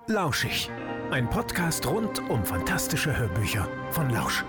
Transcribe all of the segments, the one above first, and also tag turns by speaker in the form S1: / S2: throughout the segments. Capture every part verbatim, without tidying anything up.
S1: Lauschig, ein Podcast rund um fantastische Hörbücher von Lausch.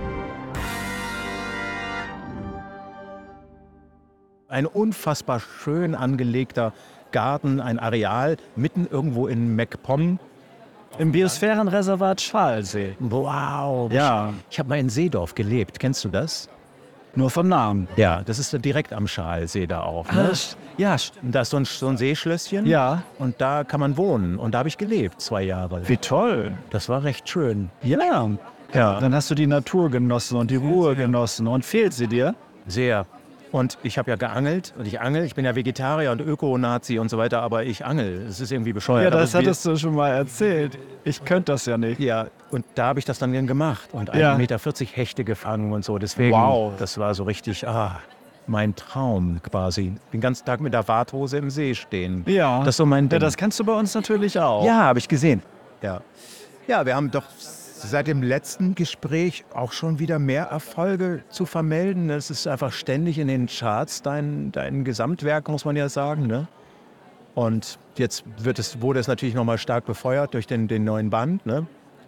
S2: Ein unfassbar schön angelegter Garten, ein Areal mitten irgendwo in MacPom.
S3: Im Biosphärenreservat Schalsee.
S2: Wow.
S3: Ja.
S2: Ich, ich habe mal in Seedorf gelebt. Kennst du das?
S3: Nur vom Namen.
S2: Ja, das ist direkt am Schalsee da auch. Ne?
S3: Ah, ja,
S2: Und da ist so ein, so ein Seeschlösschen.
S3: Ja.
S2: Und da kann man wohnen. Und da habe ich gelebt, zwei Jahre.
S3: Wie toll.
S2: Das war recht schön.
S3: Ja.
S2: Ja.
S3: Dann hast du die Natur genossen und die Ruhe genossen. Und fehlt sie dir?
S2: Sehr. Und ich habe ja geangelt und ich angel. Ich bin ja Vegetarier und Öko-Nazi und so weiter, aber ich angel. Es ist irgendwie bescheuert.
S3: Ja, das
S2: aber
S3: hattest du schon mal erzählt. Ich könnte das ja nicht.
S2: Ja, und da habe ich das dann gemacht und
S3: Ja.
S2: ein Meter vierzig Hechte gefangen und so. Deswegen,
S3: Wow.
S2: das war so richtig, ah, mein Traum quasi. Den ganzen Tag mit der Warthose im See stehen.
S3: Ja.
S2: Das ist so mein Ding.
S3: Ja, das kannst du bei uns natürlich auch.
S2: Ja, habe ich gesehen. Ja. Ja, wir haben doch seit dem letzten Gespräch auch schon wieder mehr Erfolge zu vermelden. Es ist einfach ständig in den Charts, dein, dein Gesamtwerk, muss man ja sagen. Ne? Und jetzt wird es, wurde es natürlich nochmal stark befeuert durch den, den neuen Band. Ne?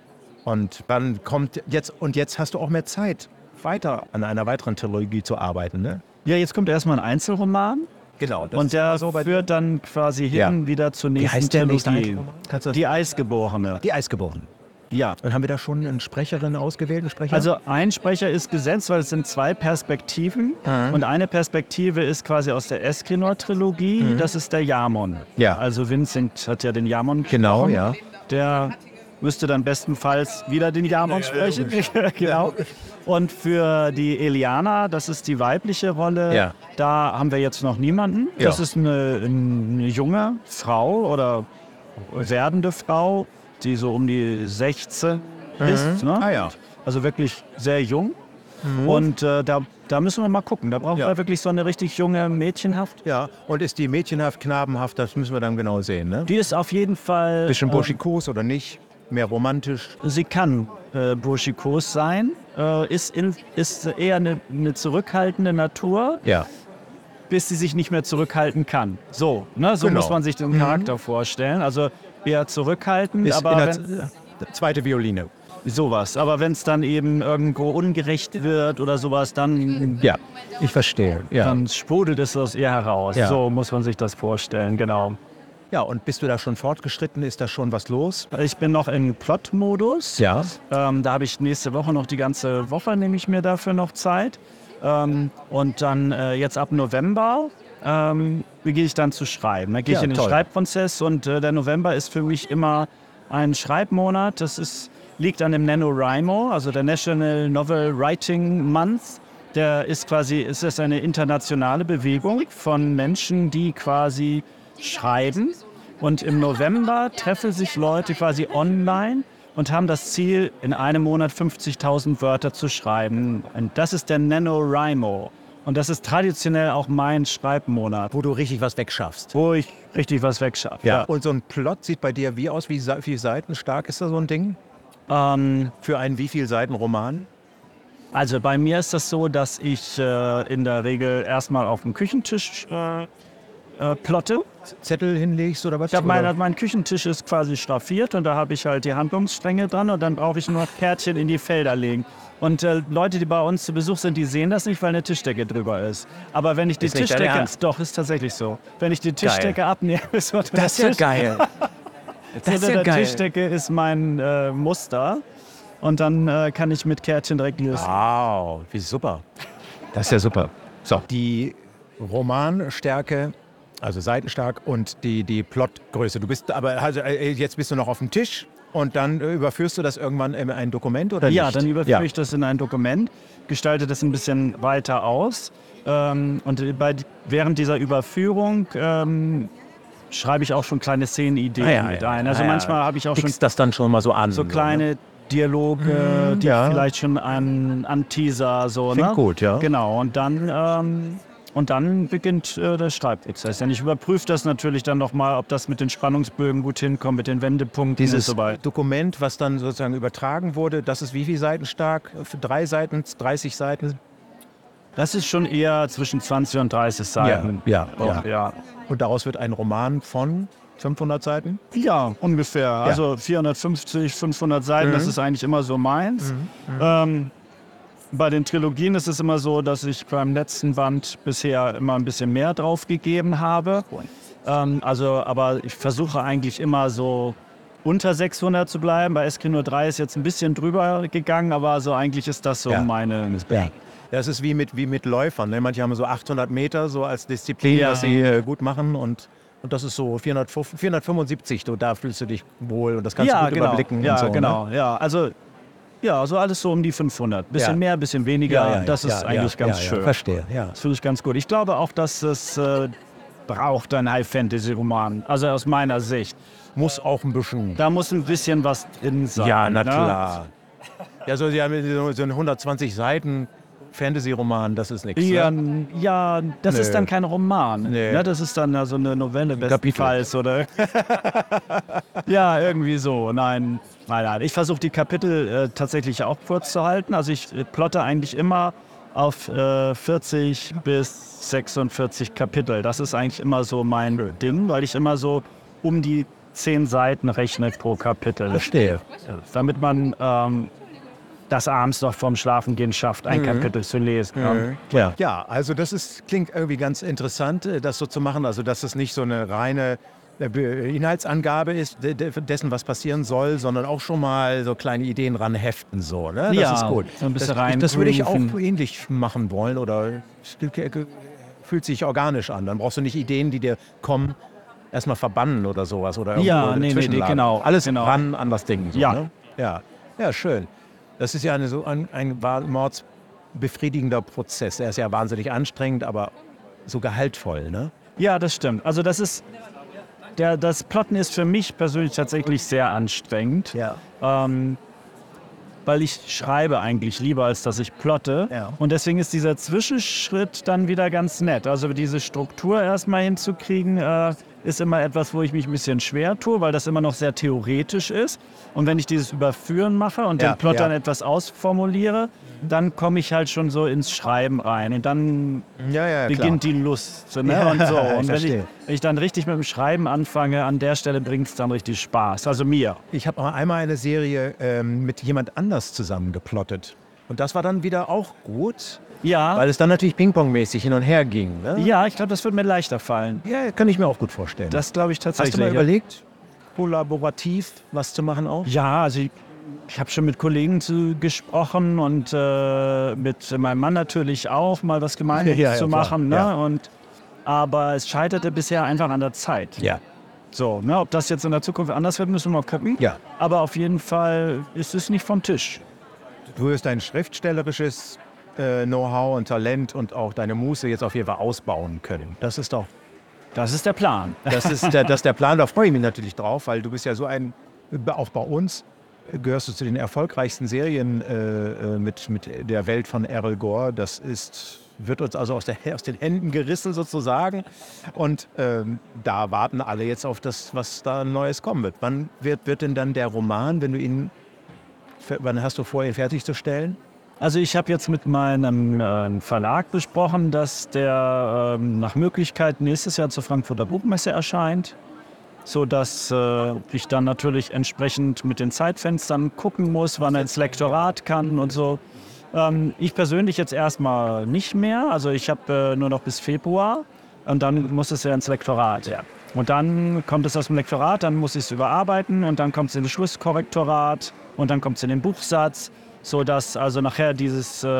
S2: Und dann kommt jetzt, und jetzt hast du auch mehr Zeit, weiter an einer weiteren Trilogie zu arbeiten. Ne?
S3: Ja, jetzt kommt erstmal ein Einzelroman.
S2: Genau.
S3: Und der führt dann quasi hin
S2: Ja.
S3: wieder zur
S2: Wie
S3: nächsten
S2: heißt der nächste
S3: Trilogie.
S2: Einzelroman? Kannst du das-
S3: Die Eisgeborene.
S2: Die Eisgeborenen.
S3: Ja.
S2: Und haben wir da schon eine Sprecherin ausgewählt, einen Sprecher?
S3: Also ein Sprecher ist gesetzt, weil es sind zwei Perspektiven.
S2: Mhm.
S3: Und eine Perspektive ist quasi aus der Eskinor-Trilogie. Das ist der Jamon.
S2: Ja.
S3: Also Vincent hat ja den Jamon
S2: Genau,
S3: gesprochen.
S2: ja.
S3: Der müsste dann bestenfalls wieder den Jamon sprechen. Genau. Und für die Eliana, das ist die weibliche Rolle,
S2: Ja.
S3: da haben wir jetzt noch niemanden.
S2: Ja.
S3: Das ist eine, eine junge Frau oder werdende Frau, die so um die sechzehn ist. Ne?
S2: Ah ja.
S3: Also wirklich sehr jung. Und äh, da, da müssen wir mal gucken. Da brauchen
S2: Ja.
S3: wir wirklich so eine richtig junge Mädchenhaft.
S2: Ja, und ist die mädchenhaft, knabenhaft, das müssen wir dann genau sehen, ne?
S3: Die ist auf jeden Fall...
S2: Bisschen
S3: äh,
S2: burschikos oder nicht? Mehr romantisch?
S3: Sie kann äh, burschikos sein, äh, ist, in, ist eher eine, eine zurückhaltende Natur,
S2: Ja.
S3: bis sie sich nicht mehr zurückhalten kann. So, ne? So
S2: Genau.
S3: muss man sich den Charakter vorstellen. Also eher zurückhaltend,
S2: Ist
S3: aber
S2: in der
S3: wenn,
S2: Z- zweite Violine.
S3: sowas. Aber wenn es dann eben irgendwo ungerecht wird oder sowas, dann,
S2: Ja, ich verstehe. Ja.
S3: dann sprudelt es aus ihr heraus.
S2: Ja.
S3: So muss man sich das vorstellen, genau.
S2: Ja, und bist du da schon fortgeschritten? Ist da schon was los?
S3: Ich bin noch in Plot-Modus.
S2: Ja.
S3: Ähm, da habe ich nächste Woche noch die ganze Woche, nehme ich mir dafür noch Zeit. Ähm, und dann äh, jetzt ab November ähm, beginne ich dann zu schreiben. Da gehe ich
S2: Ja,
S3: in den
S2: toll.
S3: Schreibprozess und äh, der November ist für mich immer ein Schreibmonat. Das ist, liegt an dem NaNoWriMo, also der National Novel Writing Month. Der ist quasi, es ist eine internationale Bewegung von Menschen, die quasi schreiben. Und im November treffen sich Leute quasi online und haben das Ziel, in einem Monat fünfzigtausend Wörter zu schreiben. Und das ist der NaNoWriMo. Und das ist traditionell auch mein Schreibmonat,
S2: Wo du richtig was wegschaffst.
S3: wo ich richtig was wegschaffe.
S2: Ja. Und so ein Plot sieht bei dir wie aus? Wie se- viele Seiten stark ist da so ein Ding?
S3: Ähm,
S2: Für einen wie viel Seiten Roman?
S3: also bei mir ist das so, dass ich äh, in der Regel erstmal auf dem Küchentisch äh, äh, plotte.
S2: Zettel hinlegst oder was?
S3: Ich hab
S2: Oder-
S3: mein, mein Küchentisch ist quasi schraffiert und da habe ich halt die Handlungsstränge dran und dann brauche ich nur Kärtchen in die Felder legen. Und äh, Leute, die bei uns zu Besuch sind, die sehen das nicht, weil eine Tischdecke drüber ist. Aber wenn ich die
S2: Ist nicht dein
S3: Tischdecke...
S2: Ernst?
S3: Doch, ist tatsächlich so. Wenn ich die Tischdecke abnehme... Ist unter der
S2: Das ist ja
S3: Tisch-
S2: geil. Das ist
S3: Unter
S2: ja
S3: der
S2: geil.
S3: Tischdecke ist mein äh, Muster und dann äh, kann ich mit Kärtchen direkt lösen.
S2: Wow, wie super. Das ist ja super. So, die Romanstärke, also seitenstark und die, die Plotgröße. Du bist aber, also äh, jetzt bist du noch auf dem Tisch und dann äh, überführst du das irgendwann in ein Dokument oder
S3: Ja,
S2: nicht?
S3: dann überführe ich das in ein Dokument, gestalte das ein bisschen weiter aus. Ähm, und bei, während dieser Überführung ähm, schreibe ich auch schon kleine Szenenideen
S2: Ah, ja,
S3: mit
S2: ja,
S3: ein. Also
S2: ja, ja.
S3: manchmal habe ich auch schon
S2: Tickst das dann schon mal so an.
S3: so kleine Dialoge, die
S2: ja.
S3: vielleicht schon an, an Teaser so.
S2: Klingt
S3: Ne?
S2: gut, ja.
S3: Genau, und dann, ähm, und dann beginnt äh, der Schreibprozess. Denn ich überprüfe das natürlich dann nochmal, ob das mit den Spannungsbögen gut hinkommt, mit den Wendepunkten
S2: Dieses
S3: und so weiter.
S2: Dokument, was dann sozusagen übertragen wurde, das ist wie viele Seiten stark? Für drei Seiten, dreißig Seiten?
S3: Das ist schon eher zwischen zwanzig und dreißig Seiten.
S2: Ja, ja,
S3: Auch, ja.
S2: Und daraus wird ein Roman von fünfhundert Seiten?
S3: Ja, ungefähr. Also vierhundertfünfzig, fünfhundert Seiten,
S2: Mhm.
S3: das ist eigentlich immer so meins. Ähm, bei den Trilogien ist es immer so, dass ich beim letzten Band bisher immer ein bisschen mehr drauf gegeben habe. Ähm, also, aber ich versuche eigentlich immer so unter sechshundert zu bleiben. Bei Eskimo drei ist jetzt ein bisschen drüber gegangen, aber also eigentlich ist das so
S2: Ja.
S3: meine...
S2: Ja. Das ist wie mit, wie mit Läufern. Ne? Manche haben so achthundert Meter so als Disziplin,
S3: Ja.
S2: was sie äh, gut machen. Und, und das ist so vierhundertfünfzig, vierhundertfünfundsiebzig, du, da fühlst du dich wohl und das kannst
S3: ja,
S2: du gut
S3: genau.
S2: überblicken.
S3: Ja,
S2: und so,
S3: genau.
S2: Ne?
S3: Ja, also ja, so alles so um die fünfhundert. Bisschen
S2: Ja.
S3: mehr, bisschen weniger.
S2: Ja, ja,
S3: das
S2: ja,
S3: ist
S2: ja,
S3: eigentlich
S2: ja,
S3: ganz
S2: ja,
S3: schön.
S2: Ja, verstehe, ja.
S3: Das finde ich ganz gut. Ich glaube auch, dass es äh, braucht ein High-Fantasy-Roman. Also aus meiner Sicht.
S2: Muss auch ein bisschen.
S3: Da muss ein bisschen was drin sein.
S2: Ja, na
S3: ne?
S2: klar. Ja, so, ja, so so ein hundertzwanzig Seiten Fantasy-Roman, das ist nichts.
S3: Ja,
S2: Ne?
S3: ja, das
S2: Nö.
S3: ist dann kein Roman.
S2: Nee.
S3: Ne, das ist dann ja so eine Novelle
S2: Kapitel.
S3: bestenfalls. Oder ja, irgendwie so. Nein, nein, nein. Ich versuche die Kapitel äh, tatsächlich auch kurz zu halten. Also ich äh, plotte eigentlich immer auf äh, vierzig bis sechsundvierzig Kapitel. Das ist eigentlich immer so mein Ding, weil ich immer so um die zehn Seiten rechne pro Kapitel.
S2: Verstehe.
S3: Damit man ähm, das abends noch vorm Schlafengehen schafft, ein Kapitel zu lesen.
S2: Mhm. Ja. ja, also das ist, klingt irgendwie ganz interessant, äh, das so zu machen. Also dass es nicht so eine reine äh, Be- Inhaltsangabe ist de- de- dessen, was passieren soll, sondern auch schon mal so kleine Ideen ranheften. So, ne? Das
S3: Ja,
S2: ist gut.
S3: so ein bisschen
S2: das, ich- das würde ich auch
S3: reingrooven.
S2: ähnlich machen wollen oder es fühlt sich organisch an. Dann brauchst du nicht Ideen, die dir kommen, erstmal verbannen oder sowas. Oder
S3: Ja,
S2: irgendwo
S3: nee, nee,
S2: zwischenlagern.
S3: genau,
S2: Alles
S3: genau.
S2: ran an das Ding. So,
S3: Ja.
S2: Ne? ja. Ja, schön. Das ist ja eine, so ein, ein wahr- mordsbefriedigender Prozess. Er ist ja wahnsinnig anstrengend, aber so gehaltvoll, ne?
S3: Ja, das stimmt. Also das ist, der, das Plotten ist für mich persönlich tatsächlich sehr anstrengend,
S2: Ja.
S3: ähm, weil ich schreibe eigentlich lieber, als dass ich plotte.
S2: Ja.
S3: Und deswegen ist dieser Zwischenschritt dann wieder ganz nett. Also diese Struktur erstmal hinzukriegen, äh, ist immer etwas, wo ich mich ein bisschen schwer tue, weil das immer noch sehr theoretisch ist. Und wenn ich dieses Überführen mache und
S2: Ja,
S3: den Plot
S2: ja.
S3: dann etwas ausformuliere, dann komme ich halt schon so ins Schreiben rein. Und dann
S2: Ja, ja,
S3: beginnt die Lust. Ne?
S2: Ja,
S3: und so.
S2: ich
S3: Und wenn ich,
S2: verstehe.
S3: wenn ich dann richtig mit dem Schreiben anfange, an der Stelle bringt es dann richtig Spaß. Also mir.
S2: Ich habe einmal eine Serie ähm, mit jemand anders zusammen geplottet. Und das war dann wieder auch gut,
S3: Ja,
S2: weil es dann natürlich Ping-Pong-mäßig hin und her ging. Ne?
S3: ja, ich glaube, das wird mir leichter fallen.
S2: Ja, kann ich mir auch gut vorstellen.
S3: Das glaube ich tatsächlich.
S2: Hast du mal überlegt, kollaborativ was zu machen auch?
S3: Ja, also ich, ich habe schon mit Kollegen zu, gesprochen und äh, mit meinem Mann natürlich auch, mal was Gemeinsames
S2: Ja, ja,
S3: zu
S2: klar,
S3: machen. Ne?
S2: ja.
S3: Und, aber es scheiterte bisher einfach an der Zeit.
S2: Ja.
S3: So, ne? Ob das jetzt in der Zukunft anders wird, müssen wir mal gucken.
S2: Ja.
S3: Aber auf jeden Fall ist es nicht vom Tisch.
S2: Du wirst dein schriftstellerisches äh, Know-how und Talent und auch deine Muße jetzt auf jeden Fall ausbauen können. Das ist doch,
S3: Das ist der Plan.
S2: das ist der, das ist der Plan. Da freue ich mich natürlich drauf, weil du bist ja so ein, auch bei uns gehörst du zu den erfolgreichsten Serien äh, mit, mit der Welt von Errol Gore. Das ist, wird uns also aus, der, aus den Händen gerissen sozusagen. Und ähm, da warten alle jetzt auf das, was da Neues kommen wird. Wann wird, wird denn dann der Roman, wenn du ihn, wann hast du vor, ihn fertigzustellen?
S3: Also ich habe jetzt mit meinem äh, Verlag besprochen, dass der ähm, nach Möglichkeit nächstes Jahr zur Frankfurter Buchmesse erscheint, sodass äh, ich dann natürlich entsprechend mit den Zeitfenstern gucken muss, wann er ins Lektorat kann und so. Ähm, ich persönlich jetzt erstmal nicht mehr, also ich habe äh, nur noch bis Februar und dann muss es ja ins Lektorat. Ja. Und dann kommt es aus dem Lektorat, dann muss ich es überarbeiten und dann kommt es in das Schlusskorrektorat und dann kommt es in den Buchsatz, sodass also nachher dieses, äh,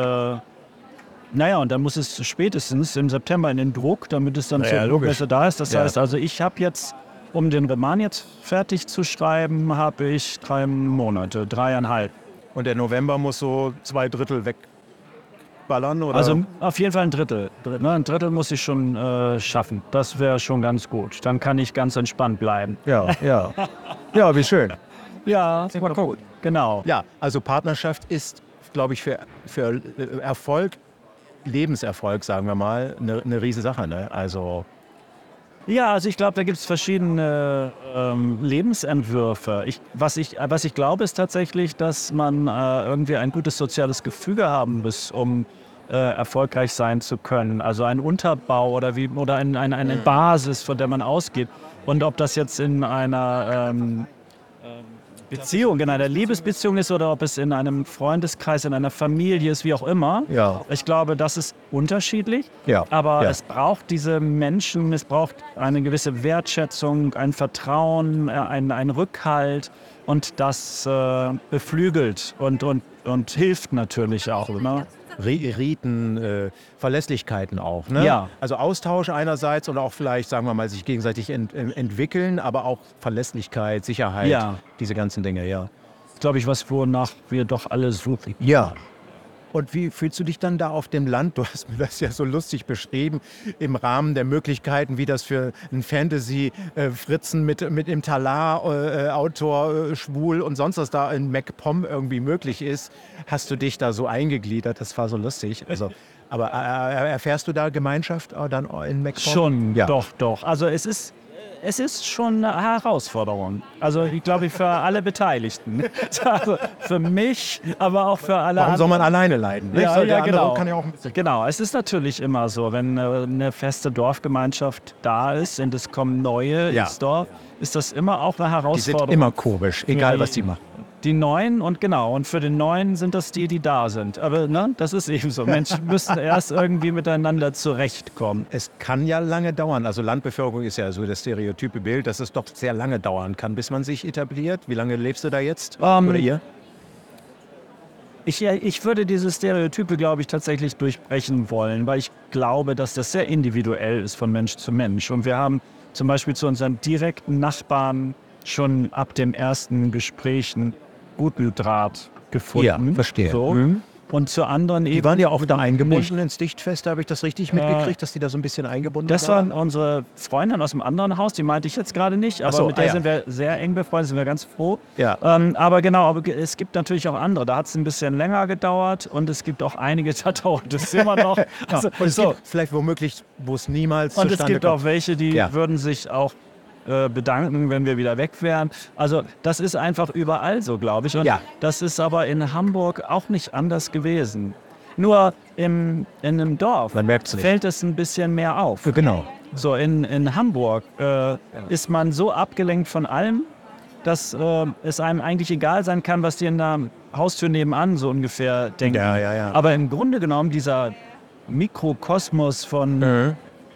S3: naja, und dann muss es spätestens im September in den Druck, damit es dann
S2: Naja,
S3: zur
S2: logisch.
S3: Buchmesse da ist. Das
S2: Ja.
S3: heißt also, ich habe jetzt, um den Roman jetzt fertig zu schreiben, habe ich drei Monate, dreieinhalb.
S2: Und der November muss so zwei Drittel wegballern, oder?
S3: Also auf jeden Fall ein Drittel. Ne, ein Drittel muss ich schon äh, schaffen. Das wäre schon ganz gut. Dann kann ich ganz entspannt bleiben.
S2: ja, ja. Ja, wie schön.
S3: Ja, gut. Genau.
S2: Ja, also Partnerschaft ist, glaube ich, für, für Erfolg, Lebenserfolg, sagen wir mal, eine, eine Riesensache. Ne? Also,
S3: Ja, also ich glaube, da gibt es verschiedene ähm, Lebensentwürfe. Ich, was, ich, was ich glaube, ist tatsächlich, dass man äh, irgendwie ein gutes soziales Gefüge haben muss, um äh, erfolgreich sein zu können. Also ein Unterbau oder, wie, oder ein, ein, eine Basis, von der man ausgeht. Und ob das jetzt in einer ähm, Beziehung, in einer Liebesbeziehung ist oder ob es in einem Freundeskreis, in einer Familie ist, wie auch immer.
S2: Ja.
S3: Ich glaube, das ist unterschiedlich.
S2: Ja.
S3: Aber
S2: Ja.
S3: es braucht diese Menschen, es braucht eine gewisse Wertschätzung, ein Vertrauen, äh, ein, ein Rückhalt und das äh, beflügelt und, und, und hilft natürlich auch. Ne?
S2: Riten, äh, Verlässlichkeiten auch. Ne?
S3: Ja.
S2: Also Austausch einerseits und auch vielleicht, sagen wir mal, sich gegenseitig ent, äh, entwickeln, aber auch Verlässlichkeit, Sicherheit,
S3: Ja.
S2: diese ganzen Dinge, ja.
S3: Glaube ich, was wonach wir doch alle suchen.
S2: Ja. Und wie fühlst du dich dann da auf dem Land? Du hast mir das ja so lustig beschrieben, im Rahmen der Möglichkeiten, wie das für einen Fantasy-Fritzen mit, mit dem Talar-Autor, äh, schwul und sonst was da in MacPom irgendwie möglich ist. Hast du dich da so eingegliedert? Das war so lustig. Also, aber äh, erfährst du da Gemeinschaft äh, dann in MacPom?
S3: Schon,
S2: Ja.
S3: doch, doch. Also es ist, es ist schon eine Herausforderung. Also ich glaube, für alle Beteiligten. Also für mich, aber auch für alle
S2: Warum soll man
S3: anderen.
S2: alleine leiden? nicht?
S3: Ja,
S2: So, der
S3: ja,
S2: andere
S3: genau.
S2: kann ja auch
S3: Genau, es ist natürlich immer so, wenn äh, eine feste Dorfgemeinschaft da ist und es kommen neue
S2: Ja.
S3: ins Dorf, ist das immer auch eine
S2: Die
S3: Herausforderung.
S2: sind immer komisch, egal
S3: die-
S2: was sie machen.
S3: Die Neuen und genau, und für den Neuen sind das die, die da sind. Aber ne, das ist eben so. Menschen müssen erst irgendwie miteinander zurechtkommen.
S2: Es kann ja lange dauern. Also Landbevölkerung ist ja so das stereotype Bild, dass es doch sehr lange dauern kann, bis man sich etabliert. Wie lange lebst du da jetzt?
S3: Ähm,
S2: Oder ihr?
S3: Ich, ich würde diese Stereotype, glaube ich, tatsächlich durchbrechen wollen, weil ich glaube, dass das sehr individuell ist von Mensch zu Mensch. Und wir haben zum Beispiel zu unseren direkten Nachbarn schon ab dem ersten Gespräch einen guten Draht gefunden.
S2: Ja, verstehe.
S3: So.
S2: Mhm.
S3: Und zu anderen eben.
S2: Die waren ja auch da eingebunden ins Dichtfest, habe ich das richtig mitgekriegt, dass die da so ein bisschen eingebunden
S3: Das war
S2: waren?
S3: unsere Freundin aus dem anderen Haus, die meinte ich jetzt gerade nicht, aber
S2: so,
S3: mit der
S2: ah ja.
S3: sind wir sehr eng befreundet, sind wir ganz froh.
S2: Ja.
S3: Ähm, aber genau, aber ge- es gibt natürlich auch andere. Da hat es ein bisschen länger gedauert und es gibt auch einige, da dauert es immer noch. Also,
S2: Und es
S3: so.
S2: gibt vielleicht womöglich, wo es niemals
S3: Und es
S2: zustande
S3: gibt
S2: kommt.
S3: auch welche, die
S2: Ja.
S3: würden sich auch äh, bedanken, wenn wir wieder weg wären. Also das ist einfach überall so, glaube ich. Und
S2: Ja.
S3: das ist aber in Hamburg auch nicht anders gewesen. Nur im, in einem Dorf
S2: Man merkt's nicht.
S3: fällt es ein bisschen mehr auf.
S2: Genau.
S3: So in, in Hamburg äh, ist man so abgelenkt von allem, dass äh, es einem eigentlich egal sein kann, was die in der Haustür nebenan so ungefähr denken.
S2: Ja, ja, ja.
S3: Aber im Grunde genommen dieser Mikrokosmos von
S2: Mhm.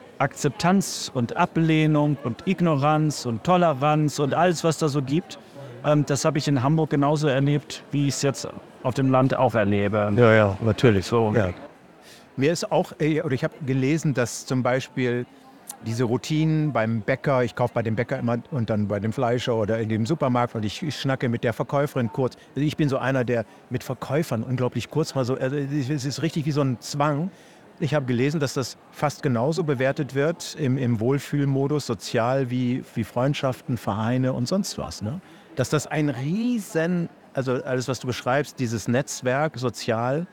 S3: Akzeptanz und Ablehnung und Ignoranz und Toleranz und alles, was da so gibt, ähm, das habe ich in Hamburg genauso erlebt, wie ich es jetzt auf dem Land auch erlebe.
S2: Ja, ja, natürlich.
S3: So.
S2: Ja. Mir ist auch, äh, oder ich habe gelesen, dass zum Beispiel diese Routinen beim Bäcker, ich kaufe bei dem Bäcker immer und dann bei dem Fleischer oder in dem Supermarkt und ich, ich schnacke mit der Verkäuferin kurz. Also ich bin so einer, der mit Verkäufern unglaublich kurz mal so, also es ist richtig wie so ein Zwang. Ich habe gelesen, dass das fast genauso bewertet wird im, im Wohlfühlmodus, sozial wie, wie Freundschaften, Vereine und sonst was. Ne? Dass das ein riesen, also alles, was du beschreibst, dieses Netzwerk sozial,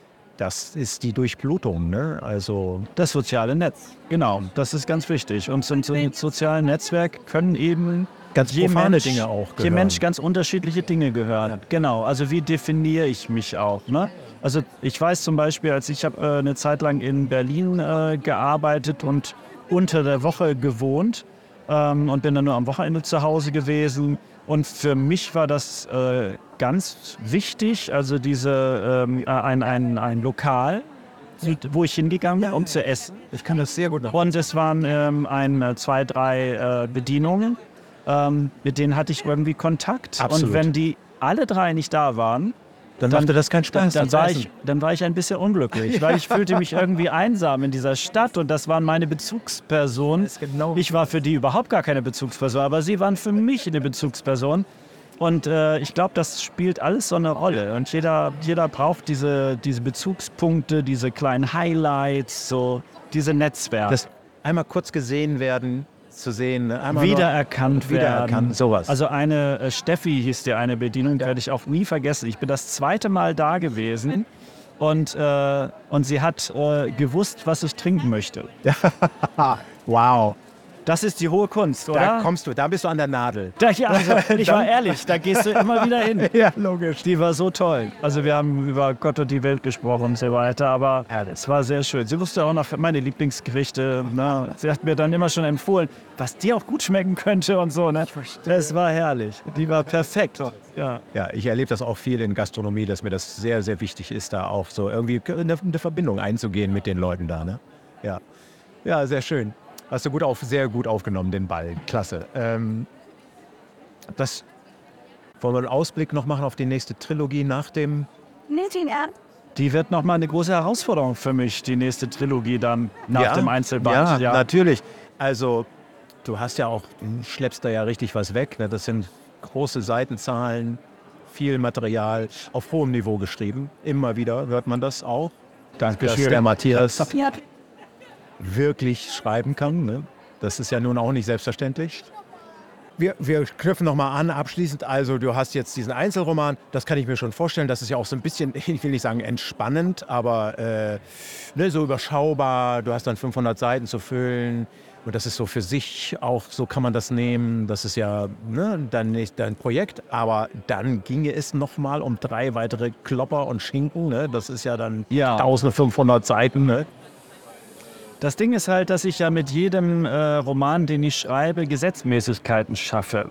S2: das ist die Durchblutung. Ne? Also
S3: Das soziale Netz, genau, das ist ganz wichtig. Und zum, zum sozialen Netzwerk können eben
S2: Ganz
S3: je
S2: profane
S3: Mensch,
S2: Dinge auch
S3: je
S2: gehören.
S3: Mensch ganz unterschiedliche Dinge gehören. Genau, also wie definiere ich mich auch? Ne? Also ich weiß zum Beispiel, als ich habe äh, eine Zeit lang in Berlin äh, gearbeitet und unter der Woche gewohnt ähm, und bin dann nur am Wochenende zu Hause gewesen. Und für mich war das äh, ganz wichtig, also diese, ähm, ein, ein, ein Lokal, wo ich hingegangen bin, um zu essen.
S2: ich kann das sehr gut nach.
S3: Und es waren ähm, ein, äh, zwei, drei äh, Bedienungen, ähm, mit denen hatte ich irgendwie Kontakt.
S2: Absolut.
S3: Und wenn die alle drei nicht da waren,
S2: Dann machte das keinen
S3: dann,
S2: Spaß.
S3: dann,
S2: das
S3: war
S2: Essen.
S3: ich, dann war ich ein bisschen unglücklich, weil ich fühlte mich irgendwie einsam in dieser Stadt und das waren meine Bezugspersonen.
S2: Das ist genau-
S3: Ich war für die überhaupt gar keine Bezugsperson, aber sie waren für mich eine Bezugsperson. Und äh, ich glaube, das spielt alles so eine Rolle. Und jeder, jeder braucht diese, diese Bezugspunkte, diese kleinen Highlights, so diese Netzwerke.
S2: Das einmal kurz gesehen werden, zu sehen, ne? Einmal
S3: Wiedererkannt
S2: nur, wiedererkannt,
S3: werden.
S2: sowas.
S3: Also eine äh, Steffi hieß die eine Bedienung, die werde ich auch nie vergessen. Ich bin das zweite Mal da gewesen und, äh, und sie hat äh, gewusst, was ich trinken möchte.
S2: wow.
S3: Das ist die hohe Kunst, oder?
S2: Da kommst du, da bist du an der Nadel.
S3: Da, ja, also, ich war ehrlich, da gehst du immer wieder hin.
S2: Ja, logisch.
S3: Die war so toll. Also wir haben über Gott und die Welt gesprochen und so weiter, aber
S2: Herrlich.
S3: es war sehr schön. Sie wusste auch noch meine Lieblingsgerichte. Na, sie hat mir dann immer schon empfohlen, was dir auch gut schmecken könnte und so. Ne? Das war herrlich. Die war perfekt. Ja.
S2: Ja, ich erlebe das auch viel in Gastronomie, dass mir das sehr, sehr wichtig ist, da auch so irgendwie eine, eine Verbindung einzugehen mit den Leuten da. Ne? Ja. Ja, sehr schön. Hast du gut auf, sehr gut aufgenommen, den Ball. Klasse. Ähm, das, wollen wir einen Ausblick noch machen auf die nächste Trilogie nach dem...
S3: Die wird nochmal eine große Herausforderung für mich, die nächste Trilogie dann nach
S2: ja,
S3: dem Einzelband.
S2: Ja,
S3: Ja,
S2: natürlich. Also, du hast ja auch, du schleppst da ja richtig was weg. Ne? Das sind große Seitenzahlen, viel Material, auf hohem Niveau geschrieben. Immer wieder hört man das auch. Danke, dass der Matthias wirklich schreiben kann. Ne? Das ist ja nun auch nicht selbstverständlich. Wir, wir knüpfen nochmal an, abschließend. Also du hast jetzt diesen Einzelroman, das kann ich mir schon vorstellen. Das ist ja auch so ein bisschen, ich will nicht sagen entspannend, aber äh, ne, so überschaubar. Du hast dann fünfhundert Seiten zu füllen und das ist so für sich auch, so kann man das nehmen. Das ist ja ne, dein, dein Projekt, aber dann ginge es nochmal um drei weitere Klopper und Schinken. Ne? Das ist ja dann
S3: Ja.
S2: eintausendfünfhundert Seiten. Ne?
S3: Das Ding ist halt, dass ich ja mit jedem äh, Roman, den ich schreibe, Gesetzmäßigkeiten schaffe.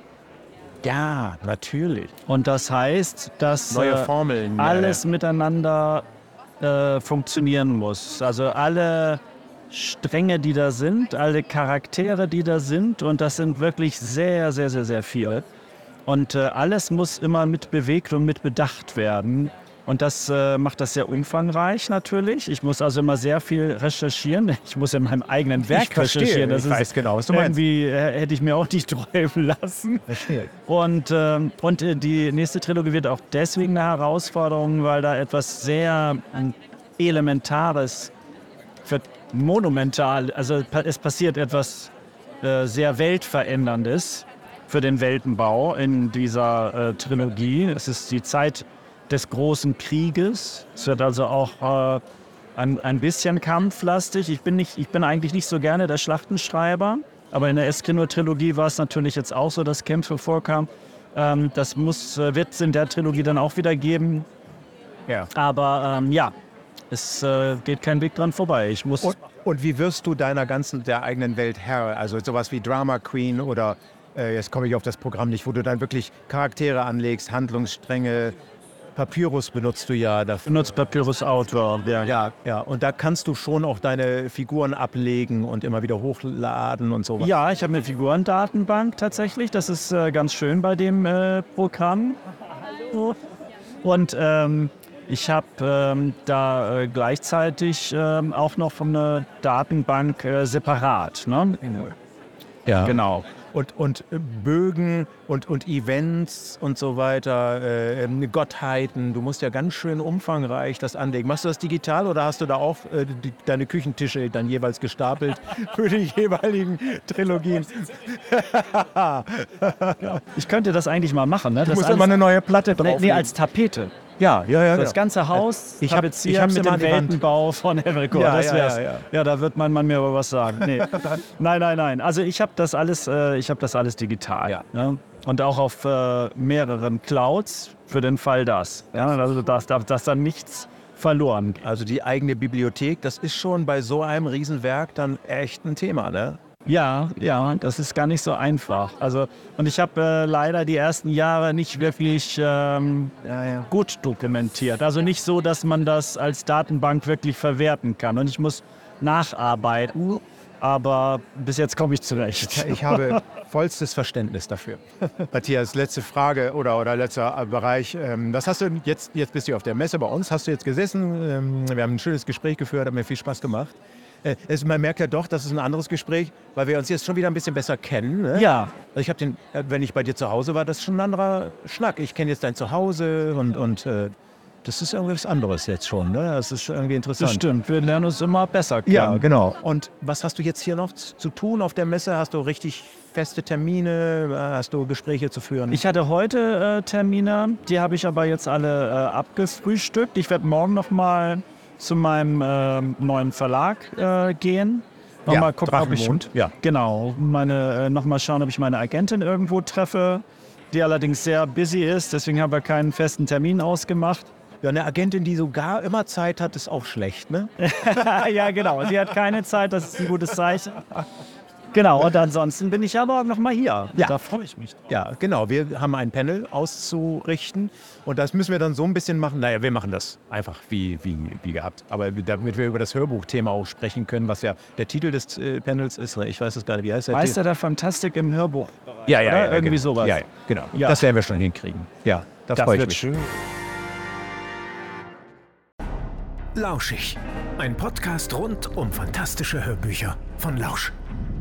S2: Ja, natürlich.
S3: Und das heißt, dass
S2: Neue
S3: äh,
S2: Formeln. ja,
S3: alles miteinander äh, funktionieren muss. Also alle Stränge, die da sind, alle Charaktere, die da sind. Und das sind wirklich sehr, sehr, sehr, sehr viele. Und äh, alles muss immer mit bewegt und mit bedacht werden. Und das äh, macht das sehr umfangreich natürlich. Ich muss also immer sehr viel recherchieren. Ich muss in meinem eigenen Werk
S2: Ich verstehe,
S3: recherchieren. Das
S2: ich
S3: ist
S2: weiß genau, was du meinst.
S3: irgendwie äh, hätte ich mir auch nicht träumen lassen.
S2: Verstehe.
S3: Und, ähm, und äh, die nächste Trilogie wird auch deswegen eine Herausforderung, weil da etwas sehr ähm, Elementares, wird monumental, also pa- es passiert etwas äh, sehr Weltveränderndes für den Weltenbau in dieser äh, Trilogie. Es ist die Zeit des großen Krieges. Es wird also auch äh, ein, ein bisschen kampflastig. Ich bin, nicht, ich bin eigentlich nicht so gerne der Schlachtenschreiber, aber in der Escrino-Trilogie war es natürlich jetzt auch so, dass Kämpfe vorkamen. Ähm, das muss, äh, wird es in der Trilogie dann auch wieder geben.
S2: Ja.
S3: Aber ähm, ja, es äh, geht kein Weg dran vorbei. Ich muss
S2: Und, und wie wirst du deiner ganzen, der eigenen Welt Herr? Also sowas wie Drama Queen oder, äh, jetzt komme ich auf das Programm nicht, wo du dann wirklich Charaktere anlegst, Handlungsstränge. Papyrus benutzt du ja dafür.
S3: benutze Papyrus Autor. Ja.
S2: Ja, ja. Und da kannst du schon auch deine Figuren ablegen und immer wieder hochladen und so.
S3: Ja, ich habe eine Figurendatenbank tatsächlich. Das ist äh, ganz schön bei dem äh, Programm. Und ähm, ich habe ähm, da äh, gleichzeitig ähm, auch noch eine Datenbank äh, separat. Ne?
S2: Ja.
S3: Genau.
S2: Und, und Bögen und, und Events und so weiter, äh, Gottheiten. Du musst ja ganz schön umfangreich das anlegen. Machst du das digital oder hast du da auch äh, die, deine Küchentische dann jeweils gestapelt für die jeweiligen Trilogien?
S3: Ich könnte das eigentlich mal machen. Ne?
S2: Du
S3: Das
S2: musst
S3: alles-
S2: immer eine neue Platte
S3: Nee,
S2: drauf.
S3: nee, als Tapete.
S2: ja, ja, ja.
S3: Das
S2: genau.
S3: ganze Haus
S2: Ich hab-
S3: tapeziert
S2: ich hab's
S3: mit
S2: immer
S3: dem
S2: an die Wand.
S3: Weltenbau von Enrico.
S2: Ja,
S3: das
S2: ja,
S3: wär's.
S2: ja, ja.
S3: Ja, da wird mein Mann mir aber was sagen. Nee. nein, nein, nein. Also ich habe das alles, äh, ich habe das alles digital.
S2: Ja.
S3: Ne? Und auch auf äh, mehreren Clouds für den Fall das. Ja, also dass, dass, dass dann nichts verloren geht.
S2: Also die eigene Bibliothek, das ist schon bei so einem Riesenwerk dann echt ein Thema, ne?
S3: Ja, ja, das ist gar nicht so einfach. Also, und ich habe äh, leider die ersten Jahre nicht wirklich ähm,
S2: Ja, ja.
S3: gut dokumentiert. Also nicht so, dass man das als Datenbank wirklich verwerten kann. Und ich muss nacharbeiten, aber bis jetzt komme ich zurecht.
S2: Ich habe vollstes Verständnis dafür. Matthias, letzte Frage oder, oder letzter Bereich. Ähm, Was hast du jetzt, jetzt bist du auf der Messe bei uns, hast du jetzt gesessen, ähm, wir haben ein schönes Gespräch geführt, hat mir viel Spaß gemacht. Äh, Es, man merkt ja doch, das ist ein anderes Gespräch, weil wir uns jetzt schon wieder ein bisschen besser kennen. Ne?
S3: Ja,
S2: Also ich habe den, äh, wenn ich bei dir zu Hause war, das ist schon ein anderer Schnack. Ich kenne jetzt dein Zuhause und, und äh, das ist irgendwie was anderes jetzt schon. Ne? Das ist irgendwie interessant.
S3: das stimmt. Wir lernen uns immer besser kennen.
S2: Ja, genau. Und was hast du jetzt hier noch zu tun auf der Messe? Hast du richtig feste Termine? Hast du Gespräche zu führen?
S3: Ich hatte heute äh, Termine, die habe ich aber jetzt alle äh, abgefrühstückt. Ich werde morgen noch mal zu meinem äh, neuen Verlag äh, gehen, Nochmal
S2: Ja,
S3: gucken, ob ich
S2: Drachenmond, ja.
S3: genau meine äh, nochmal schauen, ob ich meine Agentin irgendwo treffe, die allerdings sehr busy ist. Deswegen haben wir keinen festen Termin ausgemacht.
S2: Ja, eine Agentin, die sogar immer Zeit hat, ist auch schlecht, ne?
S3: Ja, genau. Sie hat keine Zeit, das ist ein gutes Zeichen. Genau, und ansonsten bin ich ja morgen noch mal hier.
S2: Ja.
S3: Da freue ich mich drauf.
S2: Ja, genau. Wir haben ein Panel auszurichten und das müssen wir dann so ein bisschen machen. Naja, wir machen das einfach wie, wie, wie gehabt. Aber damit wir über das Hörbuchthema auch sprechen können, was ja der Titel des äh, Panels ist. Ich weiß es gar nicht, wie heißt der
S3: Meister
S2: Titel?
S3: der Fantastik im Hörbuch.
S2: Ja, ja,
S3: oder?
S2: ja,
S3: Irgendwie
S2: genau.
S3: sowas.
S2: Ja, ja, genau.
S3: Ja.
S2: Das werden wir schon hinkriegen. Ja, da
S3: Das
S2: freue ich
S3: wird
S2: mich.
S3: schön.
S1: Lauschig. Ein Podcast rund um fantastische Hörbücher von Lausch.